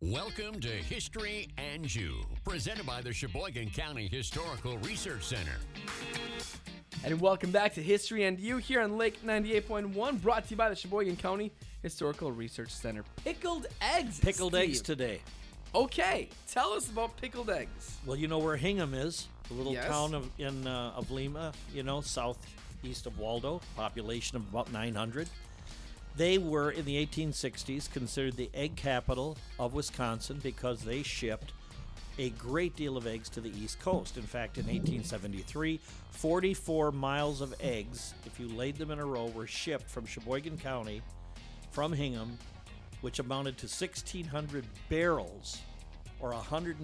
Welcome to History and You, presented by the Sheboygan County Historical Research Center. And welcome back to History and You here on Lake 98.1, brought to you by the Sheboygan County Historical Research Center. Pickled eggs, Pickled Steve. eggs today. Okay, tell us about pickled eggs. Well, you know where Hingham is, the little Yes. town of Lima, southeast of Waldo, population of about 900. They were, in the 1860s, considered the egg capital of Wisconsin because they shipped a great deal of eggs to the East Coast. In fact, in 1873, 44 miles of eggs, if you laid them in a row, were shipped from Sheboygan County, from Hingham, which amounted to 1,600 barrels, or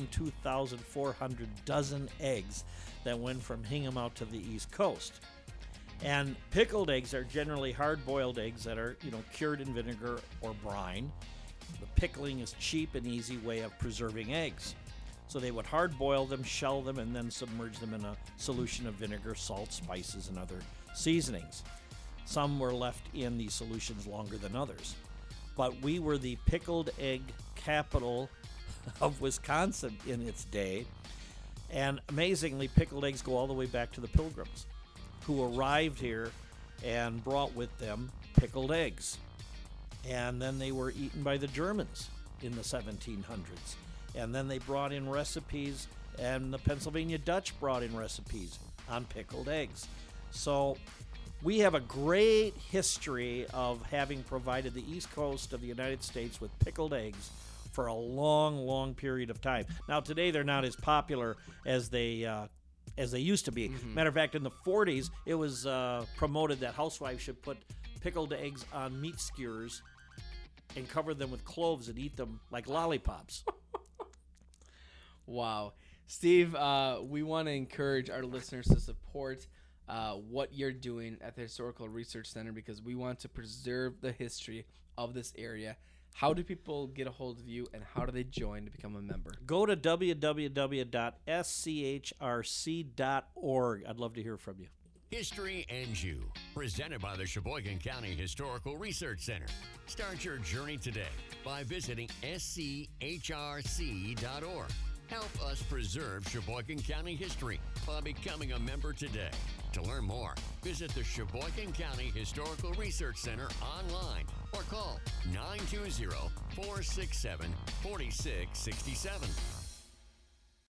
102,400 dozen eggs that went from Hingham out to the East Coast. And pickled eggs are generally hard-boiled eggs that are, cured in vinegar or brine. The pickling is cheap and easy way of preserving eggs. So they would hard-boil them, shell them, and then submerge them in a solution of vinegar, salt, spices, and other seasonings. Some were left in these solutions longer than others. But we were the pickled egg capital of Wisconsin in its day. And amazingly, pickled eggs go all the way back to the Pilgrims, who arrived here and brought with them pickled eggs. And then they were eaten by the Germans in the 1700s. And then they brought in recipes, and the Pennsylvania Dutch brought in recipes on pickled eggs. So we have a great history of having provided the East Coast of the United States with pickled eggs for a long, long period of time. Now, today they're not as popular as they used to be. Matter of fact, in the 40s, it was promoted that housewives should put pickled eggs on meat skewers and cover them with cloves and eat them like lollipops. Wow. Steve, we want to encourage our listeners to support what you're doing at the Historical Research Center because we want to preserve the history of this area. How do people get a hold of you, and how do they join to become a member? Go to www.schrc.org. I'd love to hear from you. History and You, presented by the Sheboygan County Historical Research Center. Start your journey today by visiting schrc.org. Help us preserve Sheboygan County history by becoming a member today. To learn more, visit the Sheboygan County Historical Research Center online or call 920-467-4667.